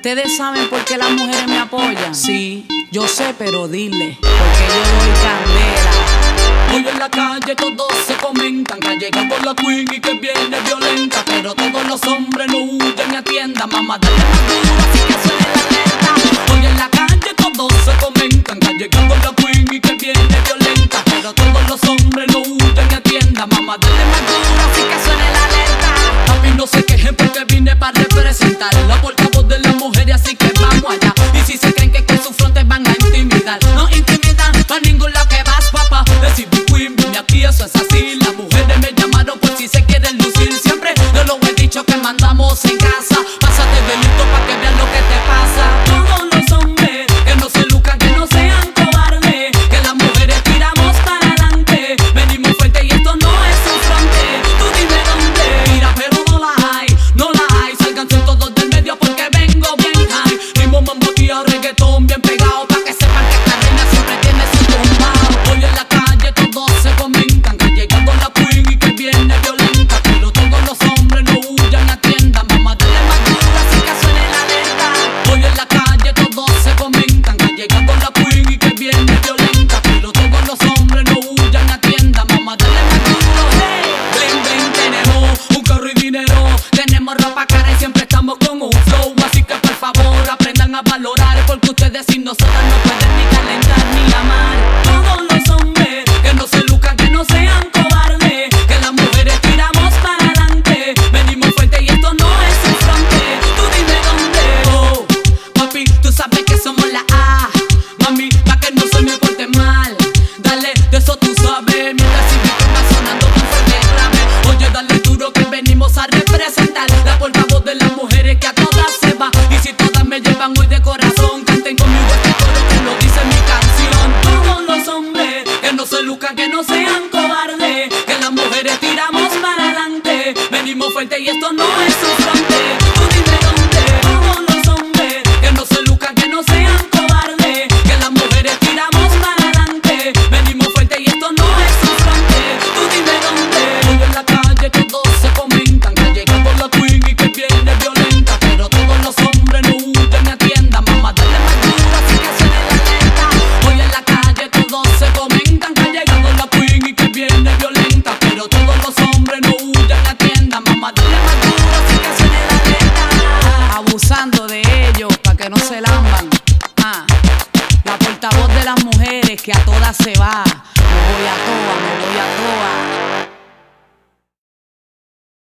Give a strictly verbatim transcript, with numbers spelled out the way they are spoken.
Ustedes saben por qué las mujeres me apoyan. Sí, yo sé, pero dile, porque yo doy candela. Hoy en la calle todos se comentan que ha llegado la queen y que viene violenta, pero todos los hombres no huyen y atiendan. Mamá, dale más duro, así que suene la alerta. Hoy en la calle todos se comentan que ha llegado la queen y que viene violenta, pero todos los hombres no huyen y atiendan. Mamá, dale más duro, así que suene la alerta. Papi, no se quejen porque vine para representar la portavoz de las mujeres, así que vamos allá. Y si se creen que con sus frontes van a intimidar, no intimidan para ningún lado que vas, papá. Decir queen, vine aquí, eso es así. Las mujeres me llamaron por si se quieren lucir. Siempre yo lo he dicho que mandamos en casa. Pásate de listo pa' que vean lo que te pasa. Todos los hombres que no se lucran, que no sean cobardes, que las mujeres tiramos para adelante. Venimos fuerte y esto no es un fronte. Tú dime dónde, mira, pero no la hay, no la hay. Sálganse todos del medio porque vengo bien high. Ritmo mambo tío, reggaetón bien pegado, pa' que sepan que esta reina siempre tiene su tumbao. Hoy en la calle todos se comentan que ha llegado la queen y que viene violenta, pero todos los hombres no huyan, atiendan. Mamá, dale más duro, así que suene la alerta. Hoy en la calle todos se comentan que ha llegado la queen y que viene violenta, pero todos los hombres no huyan, atiendan. Mamá, dale más duro, hey. Bling, bling, tenemos un carro y dinero, tenemos ropa cara y siempre estamos con un flow, así que por favor aprendan a valorar, porque ustedes sin nosotras no pueden ni calentar ni amar. Todos los hombres que no se lucran, que no sean cobardes, que las mujeres tiramos para adelante. Venimos fuerte y esto no es un fronte. Tú dime dónde. Oh, papi, tú sabes que somos la A. Mami, pa' que no se me porte mal. Dale, de eso tú sabes. Mientras si va sonando con fuerte grave. Oye, dale duro que venimos a representar la portavoz de las mujeres que a todas se va. Y si todas me llevan hoy de corazón, canten conmigo este coro que lo dice mi canción. Todos los hombres que no se lucran, que no sean cobardes, que las mujeres tiramos para adelante. Venimos fuerte y esto no es un fronte.